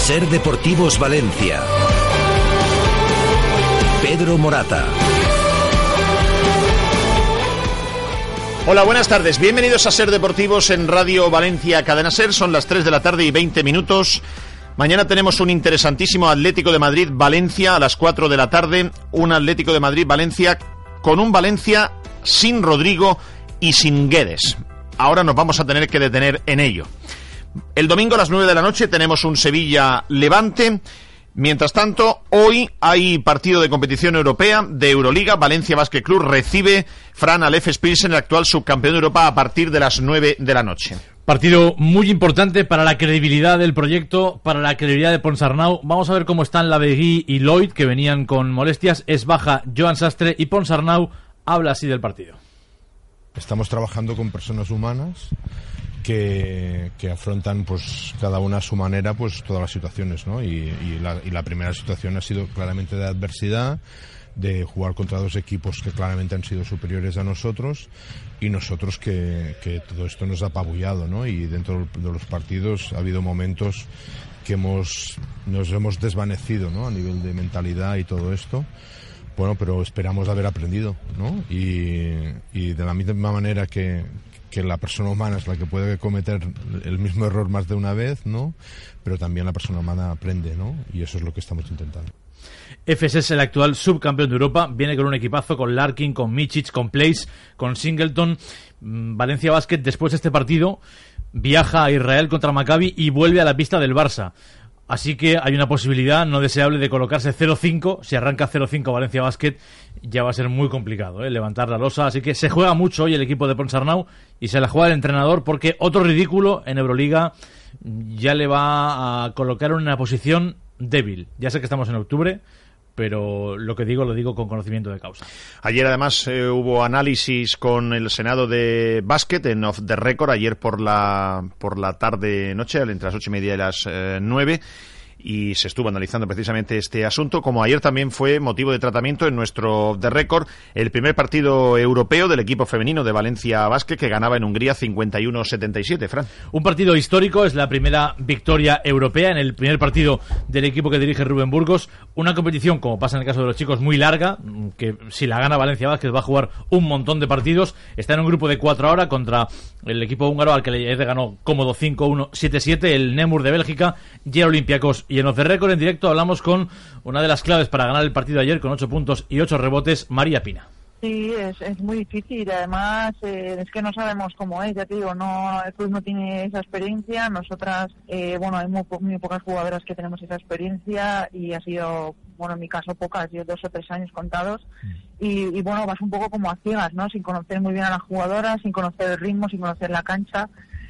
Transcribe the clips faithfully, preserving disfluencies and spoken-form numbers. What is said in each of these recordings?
Ser Deportivos Valencia. Pedro Morata. Hola, buenas tardes. Bienvenidos a Ser Deportivos en Radio Valencia Cadena Ser. Son las tres de la tarde y veinte minutos. Mañana tenemos un interesantísimo Atlético de Madrid-Valencia a las cuatro de la tarde. Un Atlético de Madrid-Valencia con un Valencia sin Rodrigo y sin Guedes. Ahora nos vamos a tener que detener en ello. El domingo a las nueve de la noche tenemos un Sevilla-Levante. Mientras tanto, hoy hay partido de competición europea de Euroliga. Valencia Basket Club recibe Fran al Efes Pilsen, el actual subcampeón de Europa, a partir de las nueve de la noche. Partido muy importante para la credibilidad del proyecto, para la credibilidad de Ponsarnau. Vamos a ver cómo están Laveguí y Lloyd, que venían con molestias. Es baja Joan Sastre y Ponsarnau habla así del partido. Estamos trabajando con personas humanas que, que afrontan, pues, cada una a su manera, pues, todas las situaciones, ¿no? Y, y, la, y la primera situación ha sido claramente de adversidad, de jugar contra dos equipos que claramente han sido superiores a nosotros, y nosotros que, que todo esto nos ha apabullado, ¿no? Y dentro de los partidos ha habido momentos que hemos nos hemos desvanecido, ¿no? A nivel de mentalidad y todo esto. Bueno, pero esperamos haber aprendido, ¿no? Y, y de la misma manera que, que la persona humana es la que puede cometer el mismo error más de una vez, ¿no? Pero también la persona humana aprende, ¿no? Y eso es lo que estamos intentando. Efes es el actual subcampeón de Europa, viene con un equipazo, con Larkin, con Mičić, con Place, con Singleton. Valencia Basket, después de este partido, viaja a Israel contra Maccabi y vuelve a la pista del Barça. Así que hay una posibilidad no deseable de colocarse cero cinco. Si arranca cero cinco Valencia Basket, ya va a ser muy complicado, ¿eh? levantar la losa. Así que se juega mucho hoy el equipo de Ponsarnau y se la juega el entrenador, porque otro ridículo en Euroliga ya le va a colocar en una posición débil. Ya sé que estamos en octubre, pero lo que digo lo digo con conocimiento de causa. Ayer además eh, hubo análisis con el Senado de Básquet en Off the Record, ayer por la por la tarde noche, entre las ocho y media y las eh, nueve, y se estuvo analizando precisamente este asunto, como ayer también fue motivo de tratamiento en nuestro Off the Record el primer partido europeo del equipo femenino de Valencia Basket, que ganaba en Hungría cincuenta y uno setenta y siete. Fran. Un partido histórico, es la primera victoria europea en el primer partido del equipo que dirige Rubén Burgos. Una competición, como pasa en el caso de los chicos, muy larga, que si la gana Valencia Basket va a jugar un montón de partidos. Está en un grupo de cuatro ahora contra el equipo húngaro, al que le ganó cómodo cinco uno siete siete, el Nemur de Bélgica, y el Olympiacos. Y en Off the Record en directo hablamos con una de las claves para ganar el partido de ayer, con ocho puntos y ocho rebotes, María Pina. Sí, es, es muy difícil. Además, eh, es que no sabemos cómo es. Ya te digo, no, el club no tiene esa experiencia. Nosotras, eh, bueno, hay muy, muy pocas jugadoras que tenemos esa experiencia, y ha sido, bueno, en mi caso pocas, yo dos o tres años contados. Y, y bueno, vas un poco como a ciegas, ¿no? Sin conocer muy bien a las jugadoras, sin conocer el ritmo, sin conocer la cancha.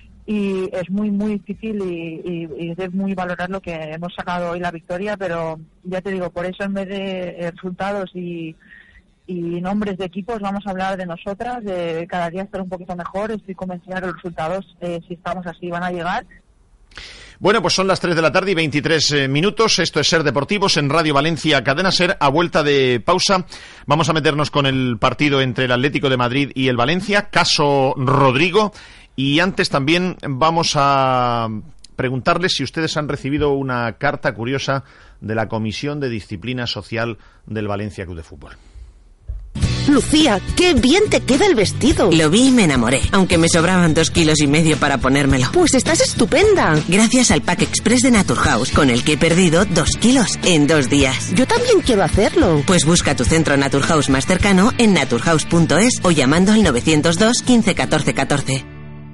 Y es muy, muy difícil y, y, y es muy valorar lo que hemos sacado hoy, la victoria, pero ya te digo, por eso en vez de resultados y, y nombres de equipos, vamos a hablar de nosotras, de cada día estar un poquito mejor. Estoy convencida que los resultados, eh, si estamos así, van a llegar. Bueno, pues son las tres de la tarde y veintitrés eh, minutos. Esto es Ser Deportivos en Radio Valencia Cadena Ser. A vuelta de pausa vamos a meternos con el partido entre el Atlético de Madrid y el Valencia, caso Rodrigo. Y antes también vamos a preguntarles si ustedes han recibido una carta curiosa de la Comisión de Disciplina Social del Valencia Club de Fútbol. Lucía, qué bien te queda el vestido. Lo vi y me enamoré, aunque me sobraban dos kilos y medio para ponérmelo. Pues estás estupenda. Gracias al Pack Express de Naturhaus, con el que he perdido dos kilos en dos días. Yo también quiero hacerlo. Pues busca tu centro Naturhaus más cercano en naturhaus punto es o llamando al novecientos dos quince catorce catorce.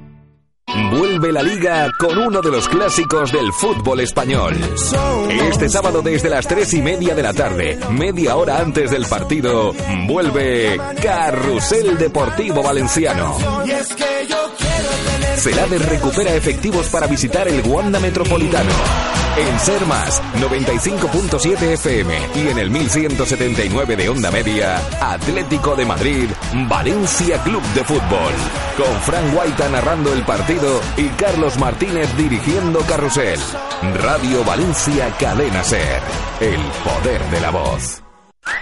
Vuelve la Liga con uno de los clásicos del fútbol español. Este sábado desde las tres y media de la tarde, media hora antes del partido, vuelve Carrusel Deportivo Valenciano. Celades recupera efectivos para visitar el Wanda Metropolitano. En Ser Más, noventa y cinco punto siete F M y en el mil ciento setenta y nueve de onda media, Atlético de Madrid, Valencia Club de Fútbol. Con Fran Guaita narrando el partido y Carlos Martínez dirigiendo Carrusel. Radio Valencia Cadena Ser. El poder de la voz.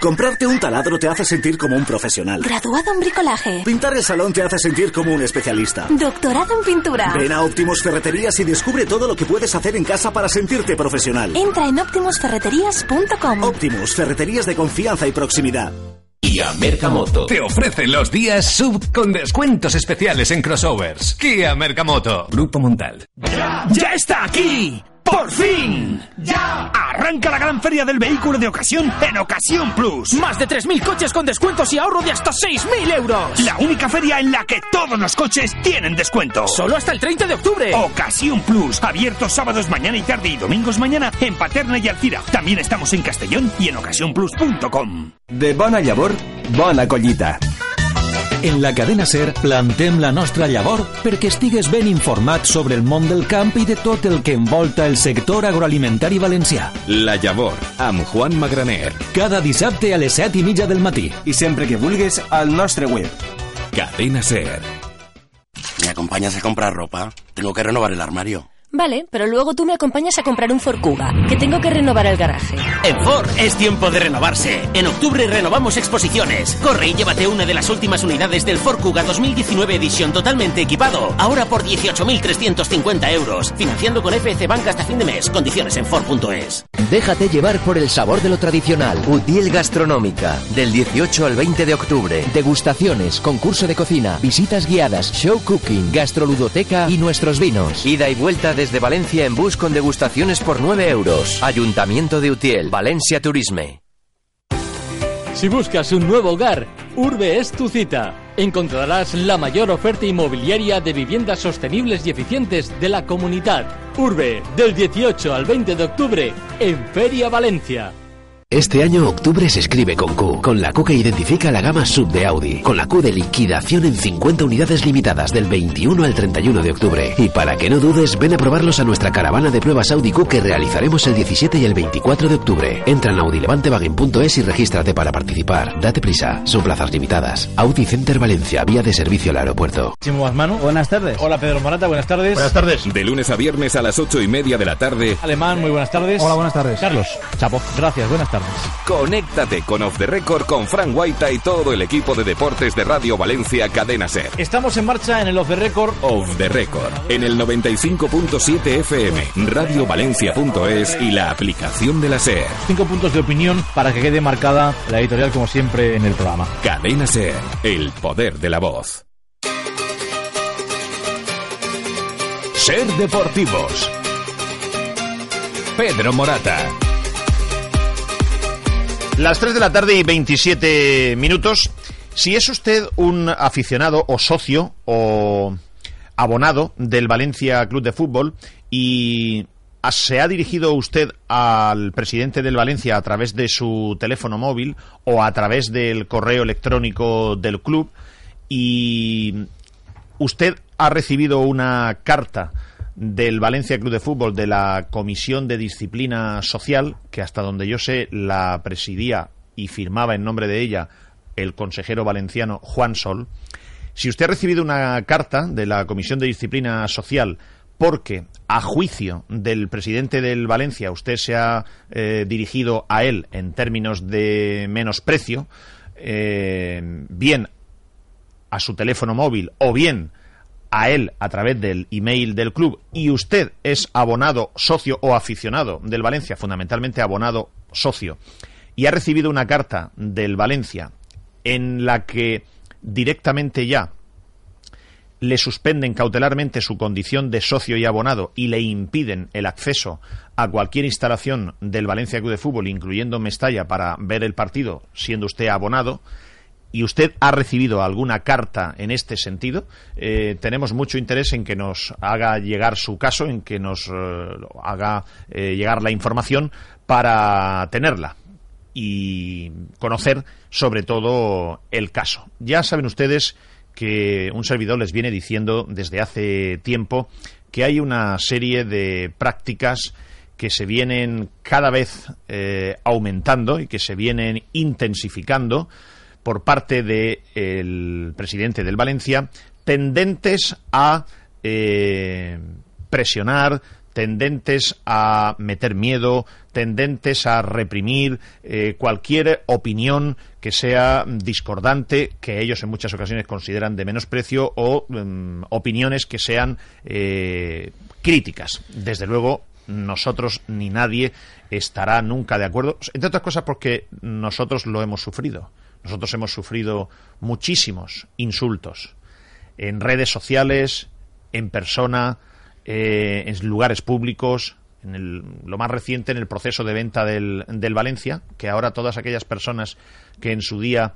Comprarte un taladro te hace sentir como un profesional. Graduado en bricolaje. Pintar el salón te hace sentir como un especialista. Doctorado en pintura. Ven a Optimus Ferreterías y descubre todo lo que puedes hacer en casa para sentirte profesional. Entra en optimus ferreterías punto com. Optimus, ferreterías de confianza y proximidad. Kia Mercamoto te ofrecen los días sub con descuentos especiales en crossovers. Kia Mercamoto, Grupo Montal. ¡Ya, ya está aquí! ¡Por fin! ¡Ya! Arranca la gran feria del vehículo de ocasión en Ocasión Plus. Más de tres mil coches con descuentos y ahorro de hasta seis mil euros. La única feria en la que todos los coches tienen descuento. Solo hasta el treinta de octubre. Ocasión Plus. Abiertos sábados mañana y tarde y domingos mañana en Paterna y Alcira. También estamos en Castellón y en ocasión plus punto com. De bona llavor, bona collita. En la cadena SER plantem la nostra llavor perquè estigues ben informat sobre el món del camp i de tot el que envolta el sector agroalimentari valencià. La Llavor, amb Juan Magraner. Cada dissabte a les set i mitja del matí. I sempre que vulguis al nostre web. Cadena SER. ¿Me acompañas a comprar ropa? Tengo que renovar el armario. Vale, pero luego tú me acompañas a comprar un Ford Kuga, que tengo que renovar el garaje. En Ford es tiempo de renovarse. En octubre renovamos exposiciones. Corre y llévate una de las últimas unidades del Ford Kuga dos mil diecinueve edición totalmente equipado. Ahora por dieciocho mil trescientos cincuenta euros. Financiando con F C Bank hasta fin de mes. Condiciones en Ford punto es. Déjate llevar por el sabor de lo tradicional. Utiel Gastronómica. Del dieciocho al veinte de octubre. Degustaciones, concurso de cocina, visitas guiadas, show cooking, gastroludoteca y nuestros vinos. Ida y vuelta de desde Valencia en bus con degustaciones por nueve euros. Ayuntamiento de Utiel, Valencia Turisme. Si buscas un nuevo hogar, Urbe es tu cita. Encontrarás la mayor oferta inmobiliaria de viviendas sostenibles y eficientes de la comunidad. Urbe, del dieciocho al veinte de octubre, en Feria Valencia. Este año octubre se escribe con Q, con la Q que identifica la gama sub de Audi, con la Q de liquidación en cincuenta unidades limitadas del veintiuno al treinta y uno de octubre. Y para que no dudes, ven a probarlos a nuestra caravana de pruebas Audi Q que realizaremos el diecisiete y el veinticuatro de octubre. Entra en audilevantewagen punto es y regístrate para participar. Date prisa, son plazas limitadas. Audi Center Valencia, vía de servicio al aeropuerto. Chimo Basmano, buenas tardes. Hola Pedro Morata, buenas tardes. Buenas tardes. De lunes a viernes a las ocho y media de la tarde. Alemán, muy buenas tardes. Hola, buenas tardes. Carlos, Chapo, gracias, buenas tardes. Conéctate con Off the Record con Fran Guaita y todo el equipo de deportes de Radio Valencia Cadena SER. Estamos en marcha en el Off the Record. Off the Record, en el noventa y cinco punto siete F M, radio valencia punto es y la aplicación de la SER. Cinco puntos de opinión para que quede marcada la editorial como siempre en el programa. Cadena SER, el poder de la voz. SER Deportivos. Pedro Morata. Las tres de la tarde y veintisiete minutos. Si es usted un aficionado o socio o abonado del Valencia Club de Fútbol y se ha dirigido usted al presidente del Valencia a través de su teléfono móvil o a través del correo electrónico del club y usted ha recibido una carta del Valencia Club de Fútbol, de la Comisión de Disciplina Social, que hasta donde yo sé la presidía y firmaba en nombre de ella el consejero valenciano Juan Sol. Si usted ha recibido una carta de la Comisión de Disciplina Social porque, a juicio del presidente del Valencia, usted se ha eh, dirigido a él en términos de menosprecio, eh, bien a su teléfono móvil o bien a él a través del email del club, y usted es abonado, socio o aficionado del Valencia, fundamentalmente abonado, socio, y ha recibido una carta del Valencia en la que directamente ya le suspenden cautelarmente su condición de socio y abonado y le impiden el acceso a cualquier instalación del Valencia Club de Fútbol, incluyendo Mestalla, para ver el partido, siendo usted abonado, y usted ha recibido alguna carta en este sentido, eh, tenemos mucho interés en que nos haga llegar su caso, en que nos eh, haga eh, llegar la información para tenerla y conocer sobre todo el caso. Ya saben ustedes que un servidor les viene diciendo desde hace tiempo que hay una serie de prácticas que se vienen cada vez eh, aumentando y que se vienen intensificando por parte del presidente del Valencia, tendentes a eh, presionar, tendentes a meter miedo, tendentes a reprimir eh, cualquier opinión que sea discordante, que ellos en muchas ocasiones consideran de menosprecio, o um, opiniones que sean eh, críticas. Desde luego, nosotros ni nadie estará nunca de acuerdo, entre otras cosas porque nosotros lo hemos sufrido. Nosotros hemos sufrido muchísimos insultos en redes sociales, en persona, eh, en lugares públicos, en el, lo más reciente en el proceso de venta del, del Valencia, que ahora todas aquellas personas que en su día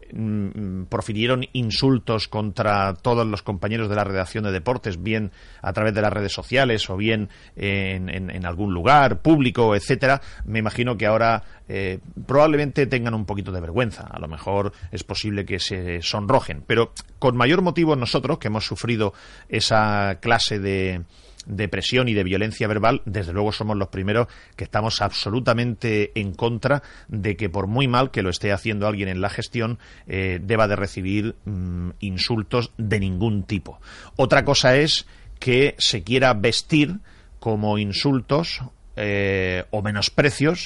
mm, profirieron insultos contra todos los compañeros de la redacción de deportes, bien a través de las redes sociales o bien en, en, en algún lugar público, etcétera, me imagino que ahora eh, probablemente tengan un poquito de vergüenza. A lo mejor es posible que se sonrojen, pero con mayor motivo nosotros, que hemos sufrido esa clase de de presión y de violencia verbal, desde luego somos los primeros que estamos absolutamente en contra de que, por muy mal que lo esté haciendo alguien en la gestión, eh, deba de recibir mm, insultos de ningún tipo. Otra cosa es que se quiera vestir como insultos eh, o menosprecios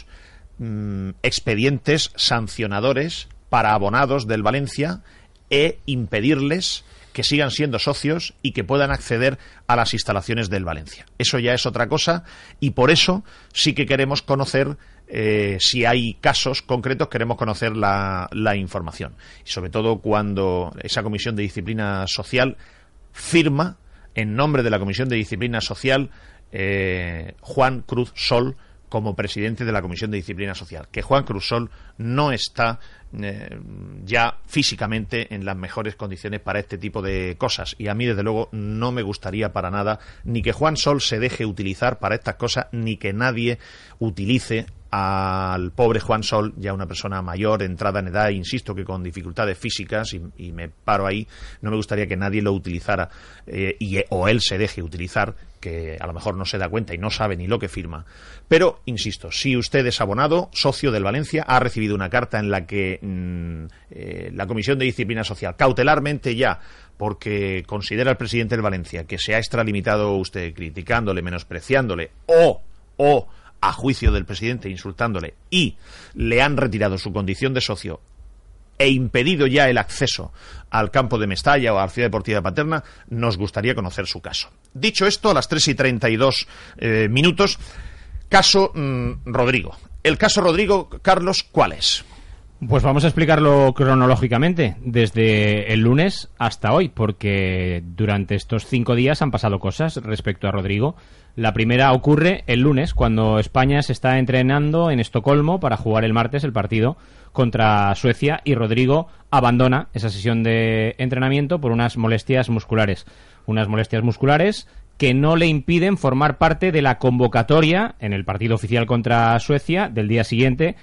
mm, expedientes sancionadores para abonados del Valencia e impedirles que sigan siendo socios y que puedan acceder a las instalaciones del Valencia. Eso ya es otra cosa, y por eso sí que queremos conocer, eh, si hay casos concretos, queremos conocer la, la información. Y sobre todo cuando esa Comisión de Disciplina Social firma, en nombre de la Comisión de Disciplina Social, eh, Juan Cruz Sol como presidente de la Comisión de Disciplina Social, que Juan Cruz Sol no está eh, ya físicamente en las mejores condiciones para este tipo de cosas, y a mí desde luego no me gustaría para nada ni que Juan Sol se deje utilizar para estas cosas, ni que nadie utilice al pobre Juan Sol, ya una persona mayor, entrada en edad, insisto que con dificultades físicas, y, y me paro ahí, no me gustaría que nadie lo utilizara eh, y, o él se deje utilizar, que a lo mejor no se da cuenta y no sabe ni lo que firma. Pero, insisto, si usted es abonado, socio del Valencia, ha recibido una carta en la que mmm, eh, la Comisión de Disciplina Social, cautelarmente ya, porque considera el presidente del Valencia que se ha extralimitado usted criticándole, menospreciándole, o, o a juicio del presidente insultándole, y le han retirado su condición de socio e impedido ya el acceso al campo de Mestalla o a la Ciudad Deportiva de Paterna, nos gustaría conocer su caso. Dicho esto, a las tres y treinta y dos eh, minutos, caso mmm, Rodrigo. El caso Rodrigo, Carlos, ¿cuál es? Pues vamos a explicarlo cronológicamente, desde el lunes hasta hoy, porque durante estos cinco días han pasado cosas respecto a Rodrigo. La primera ocurre el lunes, cuando España se está entrenando en Estocolmo para jugar el martes el partido contra Suecia, y Rodrigo abandona esa sesión de entrenamiento por unas molestias musculares. Unas molestias musculares que no le impiden formar parte de la convocatoria en el partido oficial contra Suecia del día siguiente,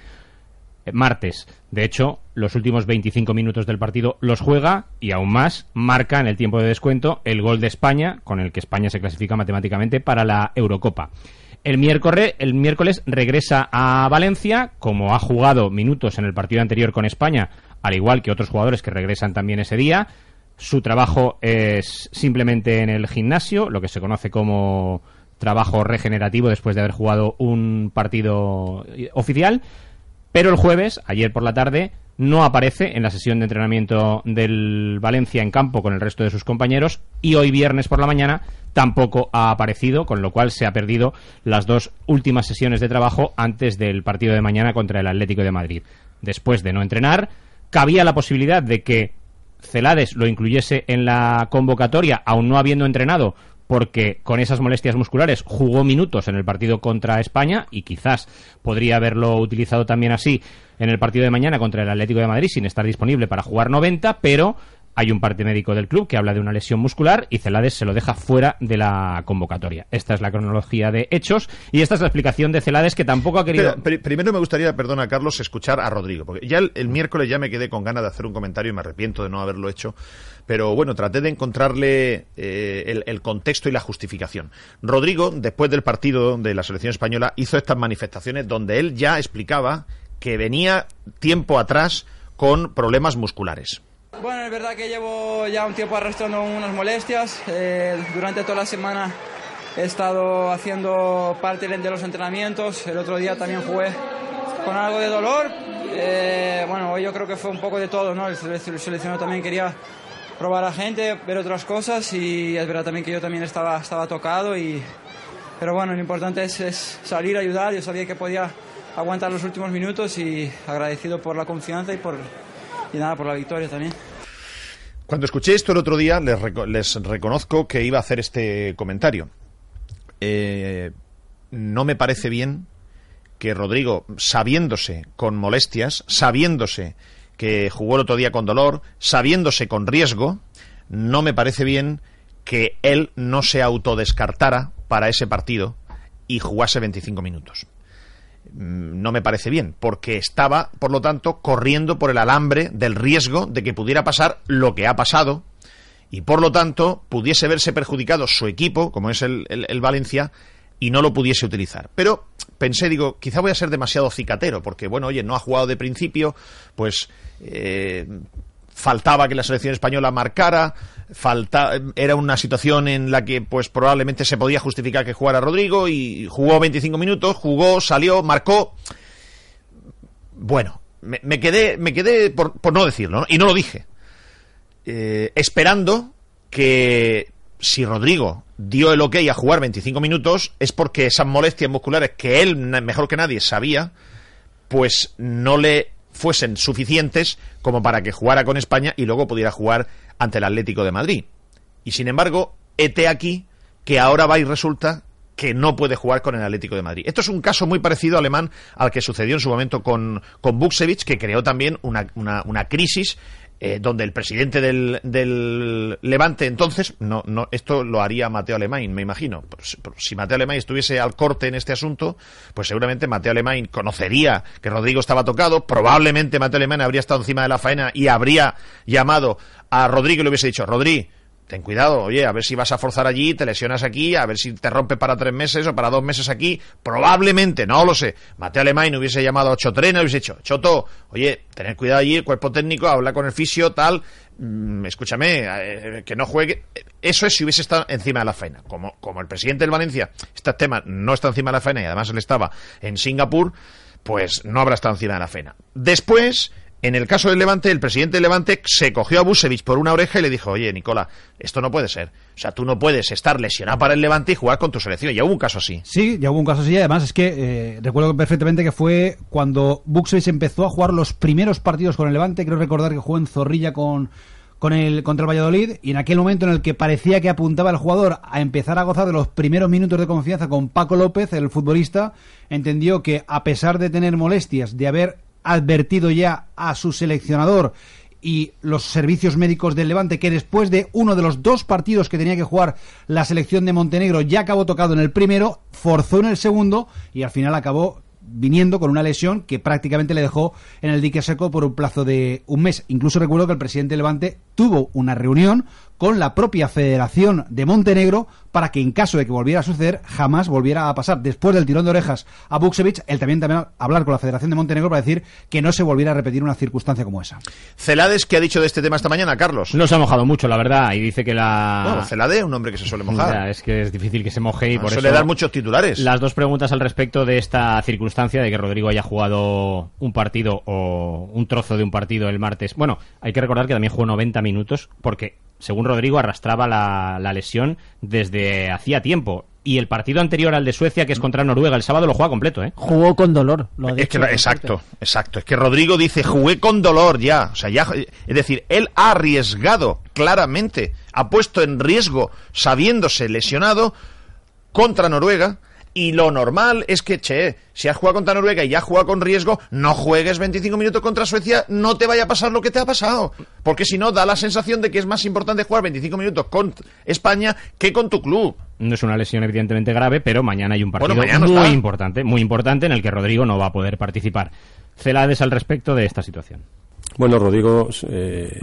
martes. De hecho, los últimos veinticinco minutos del partido los juega, y aún más, marca en el tiempo de descuento el gol de España, con el que España se clasifica matemáticamente para la Eurocopa. El miércoles, el miércoles regresa a Valencia, como ha jugado minutos en el partido anterior con España, al igual que otros jugadores que regresan también ese día. Su trabajo es simplemente en el gimnasio, lo que se conoce como trabajo regenerativo después de haber jugado un partido oficial. Pero el jueves, ayer por la tarde, no aparece en la sesión de entrenamiento del Valencia en campo con el resto de sus compañeros, y hoy viernes por la mañana tampoco ha aparecido, con lo cual se ha perdido las dos últimas sesiones de trabajo antes del partido de mañana contra el Atlético de Madrid. Después de no entrenar, cabía la posibilidad de que Celades lo incluyese en la convocatoria, aún no habiendo entrenado, porque con esas molestias musculares jugó minutos en el partido contra España, y quizás podría haberlo utilizado también así en el partido de mañana contra el Atlético de Madrid sin estar disponible para jugar noventa, pero hay un parte médico del club que habla de una lesión muscular y Celades se lo deja fuera de la convocatoria. Esta es la cronología de hechos, y esta es la explicación de Celades, que tampoco ha querido... Pero, pr- primero me gustaría, perdona Carlos, escuchar a Rodrigo, porque ya el, el miércoles ya me quedé con ganas de hacer un comentario y me arrepiento de no haberlo hecho, pero bueno, traté de encontrarle eh, el, el contexto y la justificación. Rodrigo, después del partido de la selección española, hizo estas manifestaciones donde él ya explicaba que venía tiempo atrás con problemas musculares. Bueno, es verdad que llevo ya un tiempo arrastrando unas molestias. Eh, durante toda la semana he estado haciendo parte de los entrenamientos. El otro día también jugué con algo de dolor. Eh, bueno, hoy yo creo que fue un poco de todo, ¿no? El seleccionador también quería probar a gente, ver otras cosas, y es verdad también que yo también estaba, estaba tocado, y pero bueno, lo importante es, es salir a ayudar. Yo sabía que podía aguantar los últimos minutos, y agradecido por la confianza y por y nada por la victoria también. Cuando escuché esto el otro día, les, reco- les reconozco que iba a hacer este comentario. Eh, no me parece bien que Rodrigo, sabiéndose con molestias, sabiéndose que jugó el otro día con dolor, sabiéndose con riesgo, no me parece bien que él no se autodescartara para ese partido y jugase veinticinco minutos. No me parece bien, porque estaba, por lo tanto, corriendo por el alambre del riesgo de que pudiera pasar lo que ha pasado, y por lo tanto pudiese verse perjudicado su equipo, como es el, el, el Valencia, y no lo pudiese utilizar. Pero pensé, digo, quizá voy a ser demasiado cicatero, porque bueno, oye, no ha jugado de principio, pues eh, faltaba que la selección española marcara, falta, era una situación en la que pues probablemente se podía justificar que jugara Rodrigo, y jugó veinticinco minutos, jugó, salió, marcó. Bueno, me, me quedé, me quedé por, por no decirlo, ¿no? Y no lo dije, eh, esperando que si Rodrigo dio el ok a jugar veinticinco minutos es porque esas molestias musculares que él mejor que nadie sabía, pues no le fuesen suficientes como para que jugara con España y luego pudiera jugar ante el Atlético de Madrid. Y sin embargo, hete aquí que ahora va y resulta que no puede jugar con el Atlético de Madrid. Esto es un caso muy parecido, Alemán, al que sucedió en su momento con, con Vukcevic, que creó también una, una, una crisis eh, donde el presidente del, del Levante entonces, no, no, esto lo haría Mateo Alemán, me imagino. Pues, si Mateo Alemán estuviese al corte en este asunto, pues seguramente Mateo Alemán conocería que Rodrigo estaba tocado, probablemente Mateo Alemán habría estado encima de la faena y habría llamado a Rodrigo y le hubiese dicho: Rodri, ten cuidado, oye, a ver si vas a forzar allí, te lesionas aquí, a ver si te rompes para tres meses o para dos meses aquí. Probablemente, no lo sé, Mateo Alemán hubiese llamado a Chotrena y hubiese dicho: Choto, oye, tener cuidado allí, el cuerpo técnico, habla con el fisio, tal, mmm, escúchame, eh, que no juegue. Eso es si hubiese estado encima de la faena. Como, como el presidente del Valencia, este tema no está encima de la faena y además él estaba en Singapur, pues no habrá estado encima de la faena. Después, en el caso del Levante, el presidente del Levante se cogió a Vukcevic por una oreja y le dijo: oye, Nicola, esto no puede ser. O sea, tú no puedes estar lesionado para el Levante y jugar con tu selección. Ya hubo un caso así. Sí, ya hubo un caso así. Además, es que eh, recuerdo perfectamente que fue cuando Vukcevic empezó a jugar los primeros partidos con el Levante. Creo recordar que jugó en Zorrilla con, con el, contra el Valladolid. Y en aquel momento en el que parecía que apuntaba el jugador a empezar a gozar de los primeros minutos de confianza con Paco López, el futbolista, entendió que a pesar de tener molestias, de haber advertido ya a su seleccionador y los servicios médicos del Levante, que después de uno de los dos partidos que tenía que jugar la selección de Montenegro ya acabó tocado en el primero, forzó en el segundo y al final acabó viniendo con una lesión que prácticamente le dejó en el dique seco por un plazo de un mes. Incluso recuerdo que el presidente del Levante tuvo una reunión con la propia Federación de Montenegro para que en caso de que volviera a suceder jamás volviera a pasar. Después del tirón de orejas a Vukcevic, él también, también hablar con la Federación de Montenegro para decir que no se volviera a repetir una circunstancia como esa. Celades, ¿qué ha dicho de este tema esta mañana, Carlos? No se ha mojado mucho, la verdad, y dice que la... Bueno, Celade es un hombre que se suele mojar. Ya, es que es difícil que se moje y no, por suele eso... dar muchos titulares. Las dos preguntas al respecto de esta circunstancia de que Rodrigo haya jugado un partido o un trozo de un partido el martes. Bueno, hay que recordar que también jugó noventa minutos porque, según Rodrigo, arrastraba la, la lesión desde hacía tiempo. Y el partido anterior al de Suecia, que es contra Noruega, el sábado lo juega completo, ¿eh? Jugó con dolor. Lo ha es dicho, que, exacto, exacto. Es que Rodrigo dice, jugué con dolor ya. O sea, ya. Es decir, él ha arriesgado claramente, ha puesto en riesgo, sabiéndose lesionado, contra Noruega. Y lo normal es que, che, si has jugado contra Noruega y ya has jugado con riesgo, no juegues veinticinco minutos contra Suecia, no te vaya a pasar lo que te ha pasado. Porque si no, da la sensación de que es más importante jugar veinticinco minutos con España que con tu club. No es una lesión evidentemente grave, pero mañana hay un partido bueno, muy está. importante, muy importante en el que Rodrigo no va a poder participar. Celades al respecto de esta situación. Bueno, Rodrigo, eh,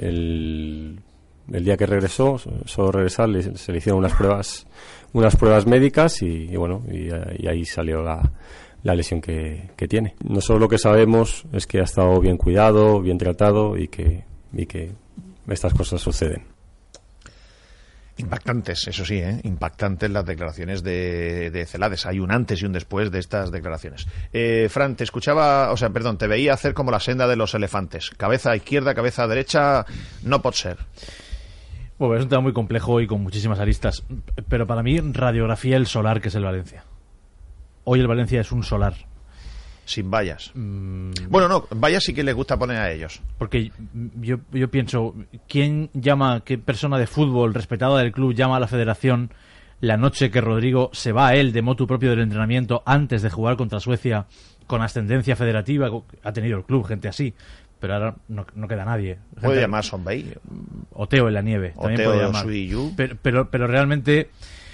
el... el día que regresó, solo regresar, se le hicieron unas pruebas unas pruebas médicas y, y bueno, y, y ahí salió la, la lesión que, que tiene. Nosotros lo que sabemos es que ha estado bien cuidado, bien tratado y que, y que estas cosas suceden. Impactantes, eso sí, ¿eh? Impactantes las declaraciones de, de Celades. Hay un antes y un después de estas declaraciones. Eh, Fran, te escuchaba, o sea, perdón, te veía hacer como la senda de los elefantes. Cabeza izquierda, cabeza derecha, no pot ser. Bueno, es un tema muy complejo y con muchísimas aristas. Pero para mí, radiografía el solar que es el Valencia. Hoy el Valencia es un solar. Sin vallas. Mm. Bueno, no, vallas sí que les gusta poner a ellos. Porque yo, yo pienso, ¿quién llama, qué persona de fútbol respetada del club llama a la federación la noche que Rodrigo se va a él de motu propio del entrenamiento antes de jugar contra Suecia con ascendencia federativa? Ha tenido el club gente así, pero ahora no, no queda nadie. Gente, puede llamar Sonbei. O Teo en la nieve. O también Teo puede llamar. Suiyu. Pero, pero, pero realmente...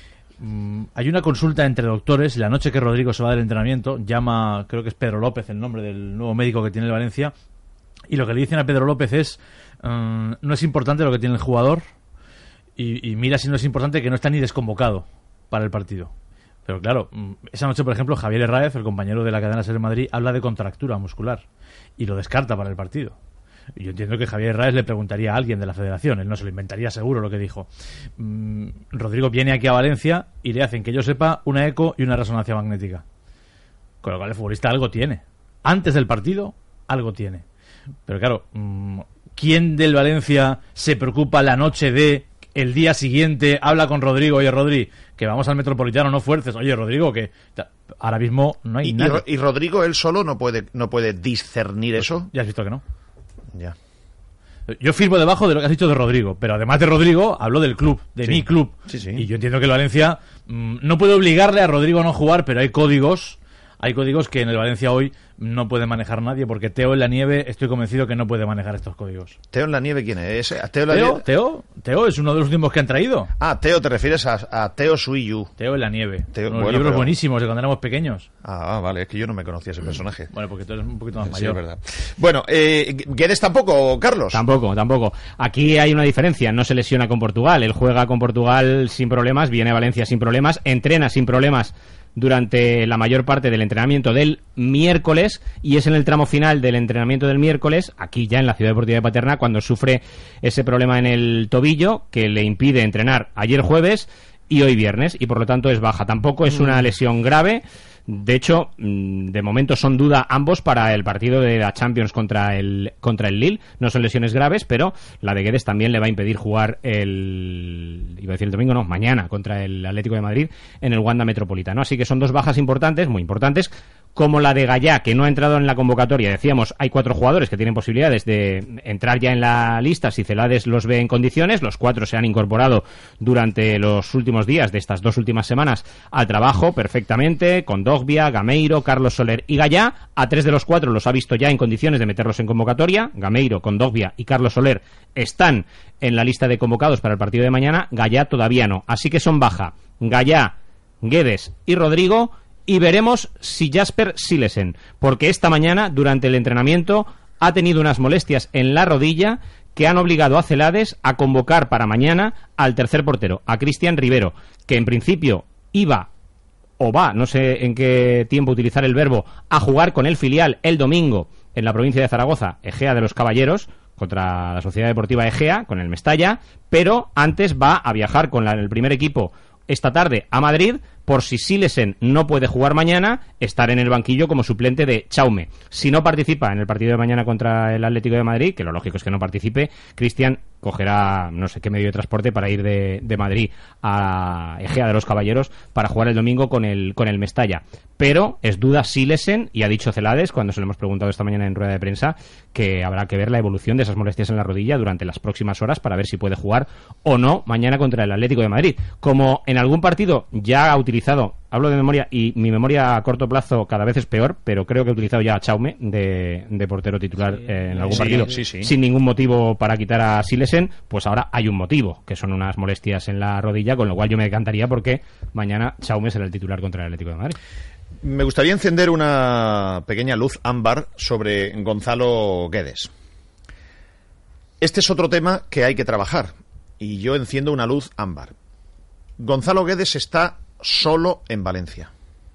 Hay una consulta entre doctores la noche que Rodrigo se va del entrenamiento. Llama, creo que es Pedro López el nombre del nuevo médico que tiene el Valencia, y lo que le dicen a Pedro López es um, no es importante lo que tiene el jugador, y, y mira si no es importante que no está ni desconvocado para el partido. Pero claro, esa noche, por ejemplo, Javier Herráez, el compañero de la cadena SER Madrid, habla de contractura muscular y lo descarta para el partido. Yo entiendo que Javier Herráez le preguntaría a alguien de la federación, él no se lo inventaría seguro lo que dijo. Mm, Rodrigo viene aquí a Valencia y le hacen, que yo sepa, una eco y una resonancia magnética. Con lo cual el futbolista algo tiene. Antes del partido, algo tiene. Pero claro, mm, ¿quién del Valencia se preocupa la noche de el día siguiente, habla con Rodrigo, oye Rodri, que vamos al Metropolitano, no fuerces, oye Rodrigo, que ahora mismo no hay y, nada. Y, y Rodrigo él solo no puede, no puede discernir pues, eso. Ya has visto que no. Ya. Yo firmo debajo de lo que has dicho de Rodrigo, pero además de Rodrigo, hablo del club, de sí. mi club. Sí, sí. Y yo entiendo que el Valencia mmm, no puede obligarle a Rodrigo a no jugar, pero hay códigos, hay códigos que en el Valencia hoy no puede manejar nadie, porque Teo en la nieve estoy convencido que no puede manejar estos códigos. ¿Teo en la nieve quién es? ¿Teo, en la Teo, nieve? Teo, Teo es uno de los últimos que han traído. Ah, Teo, te refieres a, a Teo Suiyu. Teo en la nieve. Teo, unos bueno, libros pero... buenísimos de cuando éramos pequeños. Ah, vale, es que yo no me conocía ese personaje. Bueno, porque tú eres un poquito más sí, mayor. Es verdad. Bueno, eh, ¿Guedes tampoco, Carlos? Tampoco, tampoco. Aquí hay una diferencia, no se lesiona con Portugal, él juega con Portugal sin problemas, viene a Valencia sin problemas, entrena sin problemas durante la mayor parte del entrenamiento del miércoles, y es en el tramo final del entrenamiento del miércoles, aquí ya en la Ciudad Deportiva de Paterna, cuando sufre ese problema en el tobillo que le impide entrenar ayer jueves y hoy viernes, y por lo tanto es baja. Tampoco es una lesión grave. De hecho, de momento son duda ambos para el partido de la Champions contra el contra el Lille. No son lesiones graves, pero la de Guedes también le va a impedir jugar el... iba a decir el domingo, no, mañana contra el Atlético de Madrid en el Wanda Metropolitano. Así que son dos bajas importantes, muy importantes, como la de Gallá, que no ha entrado en la convocatoria. Decíamos, hay cuatro jugadores que tienen posibilidades de entrar ya en la lista si Celades los ve en condiciones. Los cuatro se han incorporado durante los últimos días de estas dos últimas semanas al trabajo perfectamente, con Dogbia, Gameiro, Carlos Soler y Gallá. A tres de los cuatro los ha visto ya en condiciones de meterlos en convocatoria. Gameiro, Kondogbia y Carlos Soler están en la lista de convocados para el partido de mañana. Gallá todavía no. Así que son baja Gallá, Guedes y Rodrigo. Y veremos si Jasper Silesen, porque esta mañana, durante el entrenamiento, ha tenido unas molestias en la rodilla que han obligado a Celades a convocar para mañana al tercer portero, a Cristian Rivero, que en principio iba, o va, no sé en qué tiempo utilizar el verbo, a jugar con el filial el domingo en la provincia de Zaragoza, Egea de los Caballeros, contra la Sociedad Deportiva Egea, con el Mestalla, pero antes va a viajar con la, el primer equipo esta tarde a Madrid, por si Silesen no puede jugar mañana, estar en el banquillo como suplente de Chaume. Si no participa en el partido de mañana contra el Atlético de Madrid, que lo lógico es que no participe, Cristian cogerá no sé qué medio de transporte para ir de, de Madrid a Egea de los Caballeros para jugar el domingo con el, con el Mestalla. Pero es duda Silesen, y ha dicho Celades, cuando se lo hemos preguntado esta mañana en rueda de prensa, que habrá que ver la evolución de esas molestias en la rodilla durante las próximas horas para ver si puede jugar o no mañana contra el Atlético de Madrid. Como en algún partido ya ha utilizado, hablo de memoria, y mi memoria a corto plazo cada vez es peor, pero creo que he utilizado ya a Chaume de, de portero titular sí, eh, en algún sí, partido sí, sí. sin ningún motivo para quitar a Silesen, pues ahora hay un motivo, que son unas molestias en la rodilla, con lo cual yo me decantaría porque mañana Chaume será el titular contra el Atlético de Madrid. Me gustaría encender una pequeña luz ámbar sobre Gonzalo Guedes. Este es otro tema que hay que trabajar, y yo enciendo una luz ámbar. Gonzalo Guedes está solo en Valencia.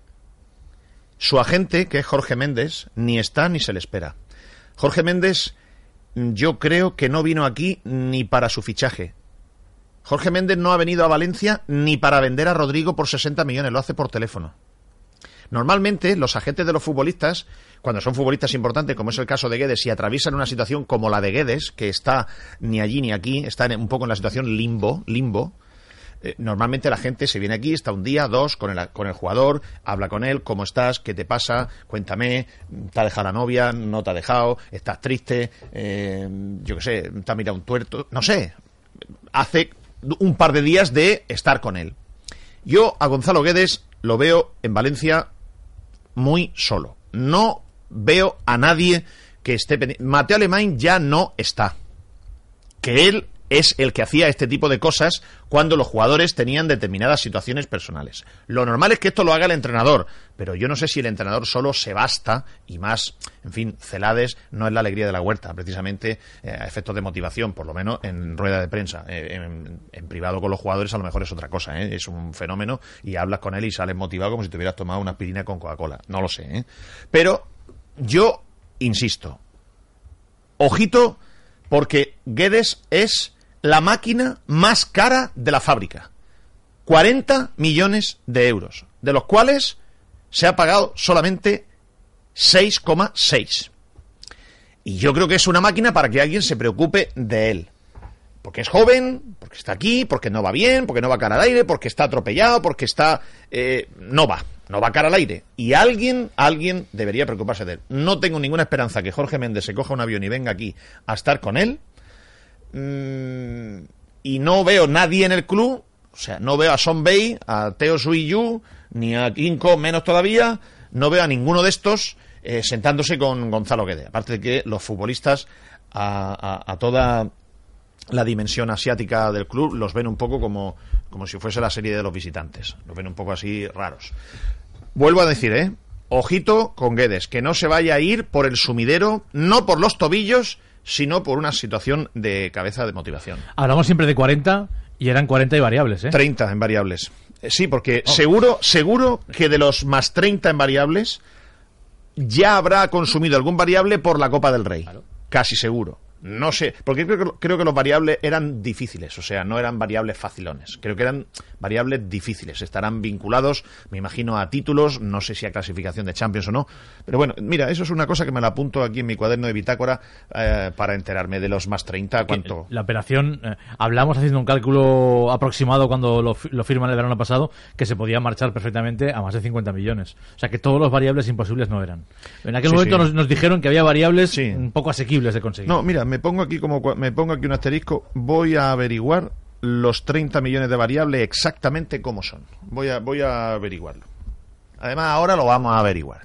Su agente, que es Jorge Méndez, ni está ni se le espera. Jorge Méndez, yo creo que no vino aquí ni para su fichaje. Jorge Méndez no ha venido a Valencia ni para vender a Rodrigo por sesenta millones, lo hace por teléfono. Normalmente los agentes de los futbolistas, cuando son futbolistas importantes, como es el caso de Guedes, y atraviesan una situación como la de Guedes, que está ni allí ni aquí, está en, un poco en la situación limbo, limbo, eh, normalmente la gente se viene aquí, está un día, dos, con el, con el jugador, habla con él, ¿cómo estás? ¿Qué te pasa? Cuéntame, ¿te ha dejado la novia? ¿No te ha dejado? ¿Estás triste? Eh, yo qué sé, ¿te ha mirado un tuerto? No sé, hace un par de días de estar con él. Yo a Gonzalo Guedes lo veo en Valencia muy solo. No veo a nadie que esté pendiente. Mateo Alemán ya no está. Que él es el que hacía este tipo de cosas cuando los jugadores tenían determinadas situaciones personales. Lo normal es que esto lo haga el entrenador, pero yo no sé si el entrenador solo se basta, y más, en fin, Celades no es la alegría de la huerta, precisamente eh, a efectos de motivación, por lo menos en rueda de prensa. Eh, en, en privado con los jugadores a lo mejor es otra cosa, ¿eh? Es un fenómeno y hablas con él y sales motivado como si te hubieras tomado una aspirina con Coca-Cola. No lo sé, ¿eh? Pero yo insisto, ojito, porque Guedes es la máquina más cara de la fábrica. cuarenta millones de euros, de los cuales se ha pagado solamente seis coma seis. Y yo creo que es una máquina para que alguien se preocupe de él. Porque es joven, porque está aquí, porque no va bien, porque no va cara al aire, porque está atropellado, porque está... Eh, no va, no va cara al aire. Y alguien, alguien debería preocuparse de él. No tengo ninguna esperanza que Jorge Méndez se coja un avión y venga aquí a estar con él. Mm, y no veo nadie en el club, o sea, no veo a Son Bay, a Teo Suiyu, ni a Kinko, menos todavía, no veo a ninguno de estos eh, sentándose con Gonzalo Guedes. Aparte de que los futbolistas a, a, a toda la dimensión asiática del club los ven un poco como, como si fuese la serie de los visitantes, los ven un poco así raros. Vuelvo a decir, eh, ojito con Guedes, que no se vaya a ir por el sumidero, no por los tobillos, sino por una situación de cabeza de motivación. Hablamos siempre de cuarenta y eran cuarenta y variables, ¿eh? treinta en variables. Eh, sí, porque oh. seguro, seguro que de los más treinta en variables ya habrá consumido algún variable por la Copa del Rey. Claro. Casi seguro. No sé, porque creo que, creo que los variables eran difíciles, o sea, no eran variables facilones. Creo que eran variables difíciles. Estarán vinculados, me imagino, a títulos, no sé si a clasificación de Champions o no. Pero bueno, mira, eso es una cosa que me la apunto aquí en mi cuaderno de bitácora eh, para enterarme de los más treinta. ¿Cuánto? La operación, eh, hablamos haciendo un cálculo aproximado cuando lo, lo firman el verano pasado, que se podía marchar perfectamente a más de cincuenta millones. O sea, que todos los variables imposibles no eran. En aquel sí, momento sí. Nos, nos dijeron que había variables sí. un poco asequibles de conseguir. No, mira, me pongo aquí como me pongo aquí un asterisco, voy a averiguar los treinta millones de variables exactamente cómo son. Voy a voy a averiguarlo. Además, ahora lo vamos a averiguar.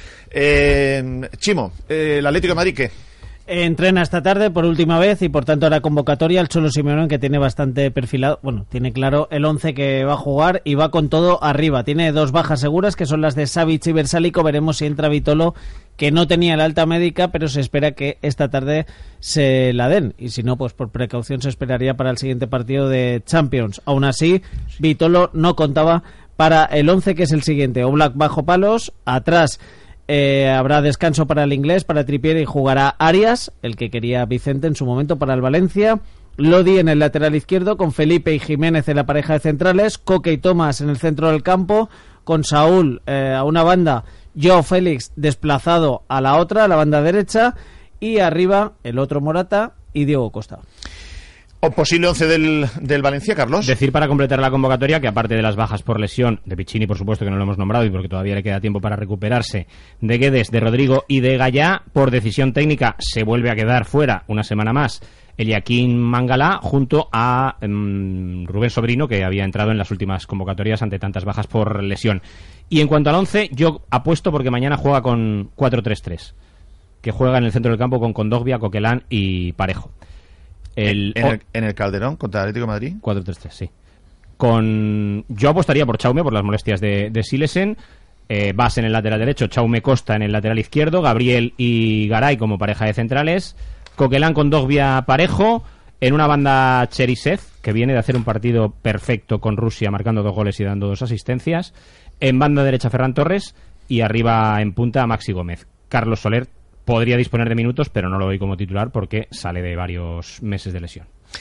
Eh, Chimo, eh, ¿el Atlético de Madrid qué? Entrena esta tarde por última vez y por tanto hará convocatoria el Cholo Simeone, que tiene bastante perfilado, bueno, tiene claro el once que va a jugar y va con todo arriba. Tiene dos bajas seguras que son las de Savic y Versálico. Veremos si entra Vitolo, que no tenía la alta médica, pero se espera que esta tarde se la den, y si no, pues por precaución se esperaría para el siguiente partido de Champions. Aún así, Vitolo no contaba para el once, que es el siguiente. Oblak bajo palos, atrás Eh, habrá descanso para el inglés, para Trippier, y jugará Arias, el que quería Vicente en su momento para el Valencia. Lodi en el lateral izquierdo, con Felipe y Jiménez en la pareja de centrales. Coque y Tomás en el centro del campo, con Saúl eh, a una banda, Joao Félix desplazado a la otra, a la banda derecha, y arriba el otro Morata y Diego Costa. ¿O posible once del, del Valencia, Carlos? Decir para completar la convocatoria que, aparte de las bajas por lesión de Piccini, por supuesto que no lo hemos nombrado y porque todavía le queda tiempo para recuperarse, de Guedes, de Rodrigo y de Gallá, por decisión técnica se vuelve a quedar fuera una semana más Eliaquín Mangala, junto a um, Rubén Sobrino, que había entrado en las últimas convocatorias ante tantas bajas por lesión. Y en cuanto al once, yo apuesto porque mañana juega con cuatro tres tres, que juega en el centro del campo con Kondogbia, Coquelin y Parejo. El, ¿En, el, ¿En el Calderón contra el Atlético de Madrid? cuatro tres tres, sí. Con, yo apostaría por Chaume, por las molestias de, de Silesen. eh, Bas en el lateral derecho, Chaume Costa en el lateral izquierdo, Gabriel y Garay como pareja de centrales, Coquelin con Kondogbia, Parejo. En una banda, Cherisev, que viene de hacer un partido perfecto con Rusia, marcando dos goles y dando dos asistencias. En banda derecha, Ferran Torres. Y arriba en punta, Maxi Gómez. Carlos Soler podría disponer de minutos, pero no lo doy como titular porque sale de varios meses de lesión.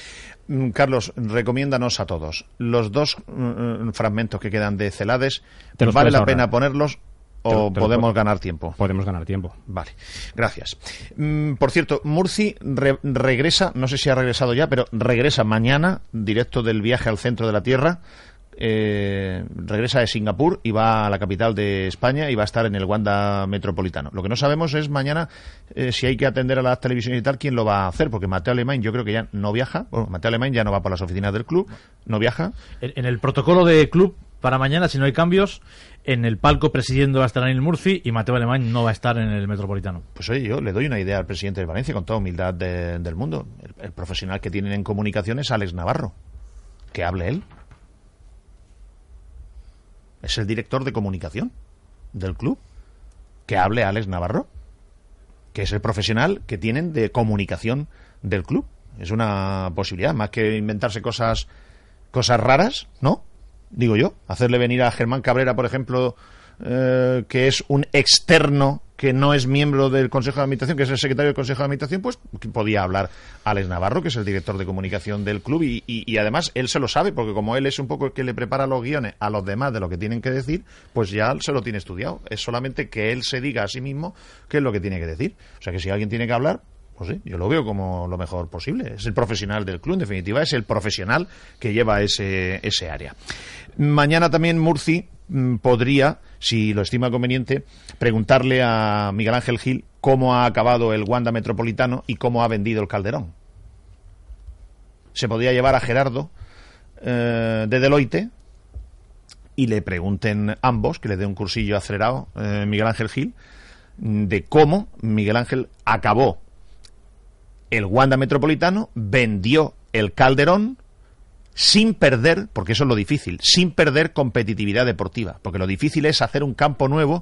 Carlos, recomiéndanos a todos los dos uh, fragmentos que quedan de Celades. ¿Vale la pena ponerlos o te, te podemos ganar tiempo? Podemos ganar tiempo. Vale, gracias. Mm, por cierto, Murci re regresa, no sé si ha regresado ya, pero regresa mañana, directo del viaje al centro de la Tierra. Eh, regresa de Singapur y va a la capital de España y va a estar en el Wanda Metropolitano. Lo que no sabemos es mañana eh, si hay que atender a las televisiones y tal, quién lo va a hacer, porque Mateo Alemán yo creo que ya no viaja. Bueno, Mateo Alemán ya no va por las oficinas del club, no viaja. En, en el protocolo de club para mañana, si no hay cambios, en el palco presidiendo va a estar Anil Murci y Mateo Alemán no va a estar en el Metropolitano. Pues oye, yo le doy una idea al presidente de Valencia con toda humildad de, del mundo. El, el profesional que tienen en comunicación es Alex Navarro. Que hable él. Es el director de comunicación del club. Que hable Alex Navarro, que es el profesional que tienen de comunicación del club. Es una posibilidad, más que inventarse cosas cosas raras, ¿no? Digo yo, hacerle venir a Germán Cabrera, por ejemplo, eh, que es un externo que no es miembro del Consejo de Administración, que es el secretario del Consejo de Administración, pues podía hablar Alex Navarro, que es el director de comunicación del club, y, y, y además él se lo sabe, porque como él es un poco el que le prepara los guiones a los demás de lo que tienen que decir, pues ya se lo tiene estudiado. Es solamente que él se diga a sí mismo qué es lo que tiene que decir. O sea que si alguien tiene que hablar, pues sí, yo lo veo como lo mejor posible. Es el profesional del club, en definitiva, es el profesional que lleva ese, ese área. Mañana también Murci podría, si lo estima conveniente, preguntarle a Miguel Ángel Gil cómo ha acabado el Wanda Metropolitano y cómo ha vendido el Calderón. Se podría llevar a Gerardo eh, de Deloitte y le pregunten ambos, que le dé un cursillo acelerado eh, Miguel Ángel Gil, de cómo Miguel Ángel acabó el Wanda Metropolitano, vendió el Calderón sin perder, porque eso es lo difícil, sin perder competitividad deportiva, porque lo difícil es hacer un campo nuevo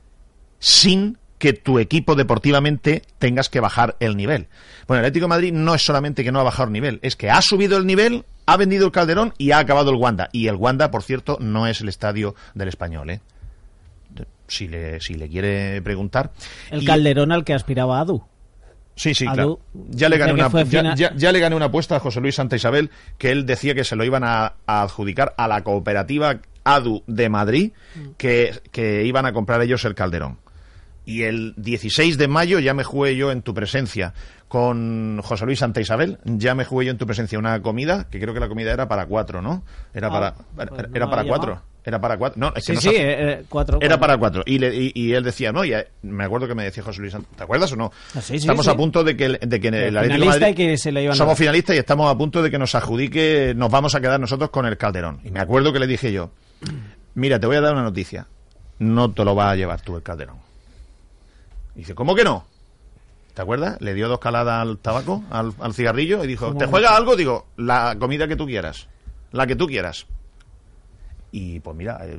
sin que tu equipo deportivamente tengas que bajar el nivel. Bueno, el Atlético de Madrid no es solamente que no ha bajado el nivel, es que ha subido el nivel, ha vendido el Calderón y ha acabado el Wanda. Y el Wanda, por cierto, no es el estadio del Español, ¿eh? Si le, si le quiere preguntar. El y... Calderón al que aspiraba Adu. Sí, sí, Adu, claro. Ya le, gané una, fina... ya, ya, ya le gané una apuesta a José Luis Santa Isabel, que él decía que se lo iban a, a adjudicar a la cooperativa Adu de Madrid, que, que iban a comprar ellos el Calderón. Y el dieciséis de mayo ya me jugué yo en tu presencia con José Luis Santa Isabel, ya me jugué yo en tu presencia una comida, que creo que la comida era para cuatro, ¿no? Era ah, para pues era, era no para cuatro. Llamado. Era para cuatro. No, es que sí, no sí, eh, cuatro. Era para cuatro. Y, le, y, y él decía, no, ya, me acuerdo que me decía José Luis, ¿te acuerdas o no? Ah, sí, sí, estamos sí. a punto de que el, de que el, el Atlético de Madrid, que se le iban somos a... finalistas y estamos a punto de que nos adjudique, nos vamos a quedar nosotros con el Calderón. Y me acuerdo que le dije yo, mira, te voy a dar una noticia, no te lo vas a llevar tú el Calderón. Y dice, ¿cómo que no? ¿Te acuerdas? Le dio dos caladas al tabaco, al, al cigarrillo, y dijo, ¿te juega algo? Digo, la comida que tú quieras, la que tú quieras. Y pues mira, eh,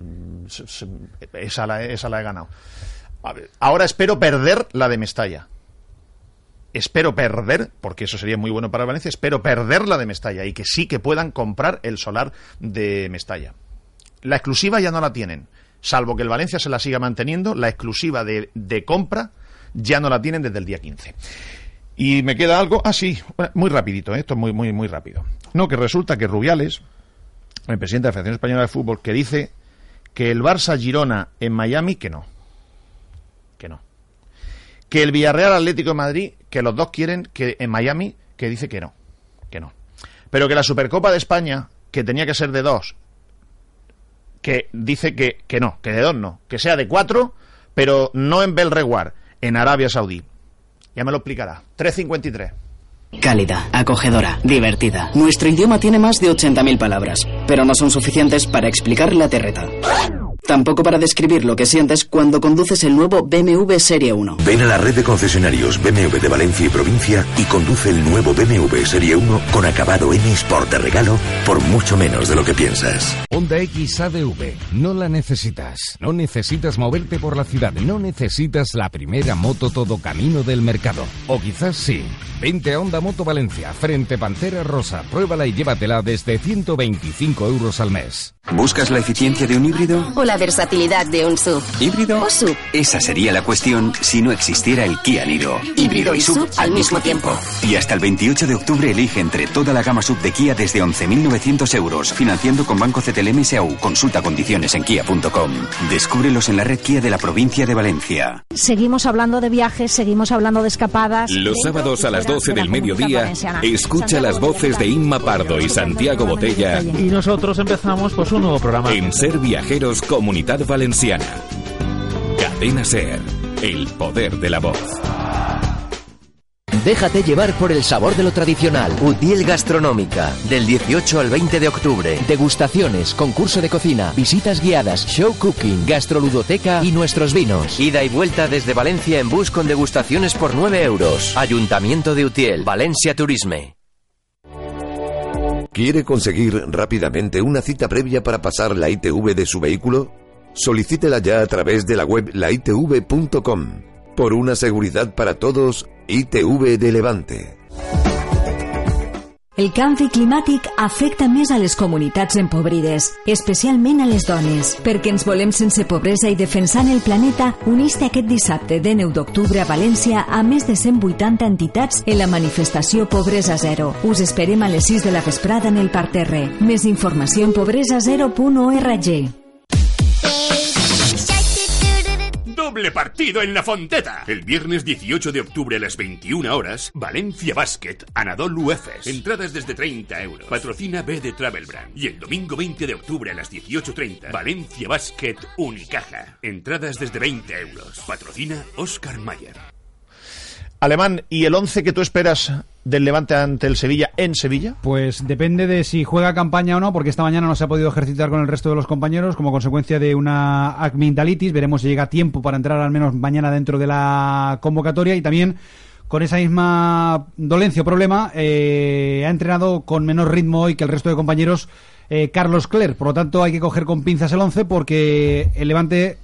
esa, la, esa la he ganado. A ver, ahora espero perder la de Mestalla. Espero perder, porque eso sería muy bueno para Valencia, espero perder la de Mestalla y que sí que puedan comprar el solar de Mestalla. La exclusiva ya no la tienen, salvo que el Valencia se la siga manteniendo, la exclusiva de, de compra ya no la tienen desde el día quince. Y me queda algo, ah sí, muy rapidito, ¿eh? Esto es muy, muy, muy rápido. No, que resulta que Rubiales, el presidente de la Federación Española de Fútbol, que dice que el Barça-Girona en Miami, que no. Que no. Que el Villarreal-Atlético de Madrid, que los dos quieren que en Miami, que dice que no. Que no. Pero que la Supercopa de España, que tenía que ser de dos, que dice que, que no, que de dos no. Que sea de cuatro, pero no en Belreguard, en Arabia Saudí. Ya me lo explicará. tres cincuenta y tres. Cálida, acogedora, divertida. Nuestro idioma tiene más de ochenta mil palabras, pero no son suficientes para explicar la terreta. Tampoco para describir lo que sientes cuando conduces el nuevo B M W Serie uno. Ven a la red de concesionarios B M W de Valencia y provincia y conduce el nuevo B M W Serie uno con acabado M Sport de regalo por mucho menos de lo que piensas. Honda X A D V, no la necesitas. No necesitas moverte por la ciudad, no necesitas la primera moto todo camino del mercado. O quizás sí. Vente a Honda Moto Valencia, frente Pantera Rosa. Pruébala y llévatela desde ciento veinticinco euros al mes. ¿Buscas la eficiencia de un híbrido? Hola. la versatilidad de un S U V. ¿Híbrido? O S U V. Esa sería la cuestión si no existiera el Kia Niro. Híbrido y S U V al mismo tiempo. Y hasta el veintiocho de octubre elige entre toda la gama S U V de Kia desde once mil novecientos euros, financiando con Banco C T L M S A U. Consulta condiciones en kia punto com. Descúbrelos en la red Kia de la provincia de Valencia. Seguimos hablando de viajes, seguimos hablando de escapadas. Los sábados a las doce del mediodía, escucha las voces de Inma Pardo y Santiago Botella. Y nosotros empezamos pues un nuevo programa. En Ser Viajeros Comunidad Valenciana. Cadena Ser, el poder de la voz. Déjate llevar por el sabor de lo tradicional. Utiel Gastronómica, del dieciocho al veinte de octubre. Degustaciones, concurso de cocina, visitas guiadas, show cooking, gastroludoteca y nuestros vinos. Ida y vuelta desde Valencia en bus con degustaciones por nueve euros. Ayuntamiento de Utiel, Valencia Turisme. ¿Quiere conseguir rápidamente una cita previa para pasar la I T V de su vehículo? Solicítela ya a través de la web la i t v punto com. Por una seguridad para todos, I T V de Levante. El canvi climàtic afecta més a les comunitats empobrides, especialment a les dones. Perquè ens volem sense pobresa i defensant el planeta, uniste aquest dissabte de nou d'octubre a València a més de cent vuitanta entitats en la manifestació Pobresa Zero. Us esperem a les sis de la vesprada en el parterre. Més informació en pobresa zero punt org. Doble partido en la Fonteta. El viernes dieciocho de octubre a las veintiuna horas, Valencia Basket, Anadolu Efes. Entradas desde treinta euros. Patrocina B de Travel Brand. Y el domingo veinte de octubre a las dieciocho treinta, Valencia Basket Unicaja. Entradas desde veinte euros. Patrocina Oscar Mayer. Alemán, ¿y el once que tú esperas del Levante ante el Sevilla en Sevilla? Pues depende de si juega campaña o no, porque esta mañana no se ha podido ejercitar con el resto de los compañeros como consecuencia de una amigdalitis. Veremos si llega a tiempo para entrar al menos mañana dentro de la convocatoria. Y también con esa misma dolencia o problema eh, ha entrenado con menor ritmo hoy que el resto de compañeros eh, Carlos Cler. Por lo tanto hay que coger con pinzas el once porque el Levante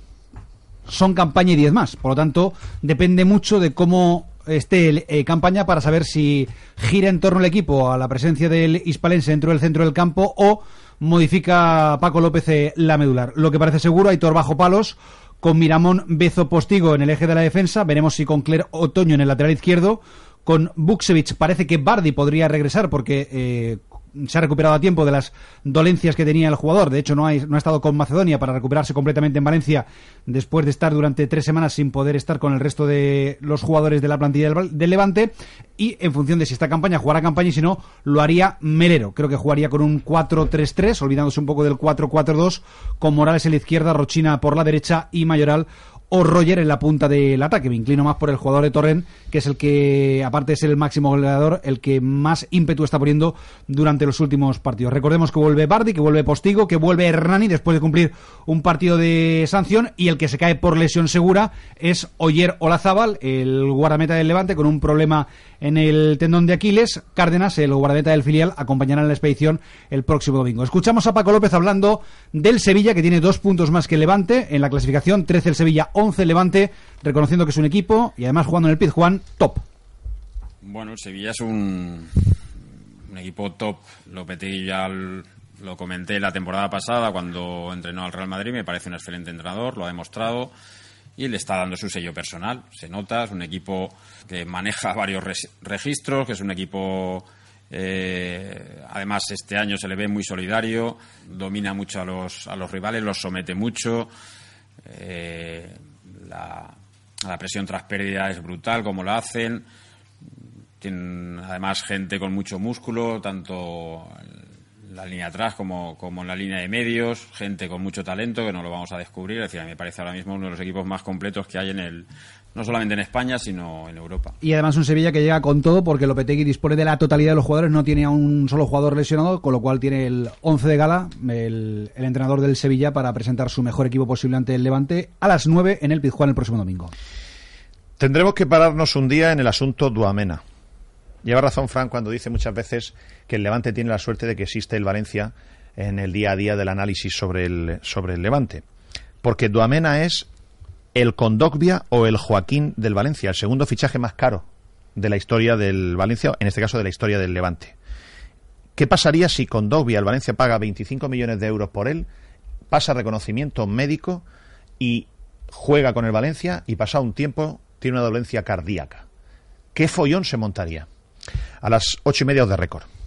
son campaña y diez más. Por lo tanto depende mucho de cómo esté eh, campaña para saber si gira en torno al equipo a la presencia del hispalense dentro del centro del campo o modifica Paco López eh, la medular. Lo que parece seguro, Aitor bajo palos, con Miramón, Bezo, Postigo en el eje de la defensa. Veremos si con Cler Otoño en el lateral izquierdo. Con Buksevich parece que Bardi podría regresar porque eh, se ha recuperado a tiempo de las dolencias que tenía el jugador. De hecho, no ha, no ha estado con Macedonia para recuperarse completamente en Valencia después de estar durante tres semanas sin poder estar con el resto de los jugadores de la plantilla del, del Levante. Y en función de si esta campaña jugará campaña y si no, lo haría Melero. Creo que jugaría con un cuatro tres tres, olvidándose un poco del cuatro cuatro dos, con Morales en la izquierda, Rochina por la derecha y Mayoral o Roger en la punta del ataque. Me inclino más por el jugador de Torrent, que es el que, aparte de ser el máximo goleador, el que más ímpetu está poniendo durante los últimos partidos. Recordemos que vuelve Bardi, que vuelve Postigo, que vuelve Hernani después de cumplir un partido de sanción, y el que se cae por lesión segura es Oyer Olazábal, el guardameta del Levante, con un problema en el tendón de Aquiles. Cárdenas, el guardameta del filial, acompañará en la expedición el próximo domingo. Escuchamos a Paco López hablando del Sevilla, que tiene dos puntos más que el Levante en la clasificación, trece el Sevilla, once el Levante, reconociendo que es un equipo y además jugando en el Pizjuán top. Bueno, el Sevilla es un, un equipo top. Lopetegui ya lo comenté la temporada pasada cuando entrenó al Real Madrid, me parece un excelente entrenador, lo ha demostrado y le está dando su sello personal. Se nota, es un equipo que maneja varios res- registros, que es un equipo, eh, además este año se le ve muy solidario, domina mucho a los, a los rivales, los somete mucho. Eh, la, la presión tras pérdida es brutal como la hacen. Tienen además gente con mucho músculo, tanto en la línea atrás como, como en la línea de medios, gente con mucho talento que no lo vamos a descubrir. Es decir, a mí me parece ahora mismo uno de los equipos más completos que hay en el, no solamente en España, sino en Europa. Y además un Sevilla que llega con todo porque Lopetegui dispone de la totalidad de los jugadores, no tiene a un solo jugador lesionado, con lo cual tiene el once de gala, el, el entrenador del Sevilla, para presentar su mejor equipo posible ante el Levante a las nueve en el Pizjuán el próximo domingo. Tendremos que pararnos un día en el asunto Duamena. Lleva razón Fran cuando dice muchas veces que el Levante tiene la suerte de que existe el Valencia en el día a día del análisis sobre el, sobre el Levante. Porque Duamena es el Kondogbia o el Joaquín del Valencia, el segundo fichaje más caro de la historia del Valencia, en este caso de la historia del Levante. ¿Qué pasaría si Kondogbia, el Valencia, paga veinticinco millones de euros por él, pasa reconocimiento médico y juega con el Valencia y pasado un tiempo tiene una dolencia cardíaca. ¿Qué follón se montaría? A las ocho y media de récord.